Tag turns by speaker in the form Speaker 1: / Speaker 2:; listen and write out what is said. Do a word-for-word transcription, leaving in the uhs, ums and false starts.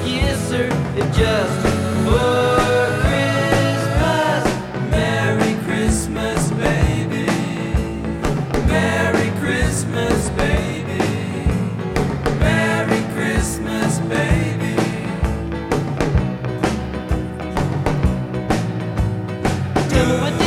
Speaker 1: Yes, sir, it's just for Christmas. Merry Christmas, baby. Merry Christmas, baby. Merry Christmas, baby. Do it.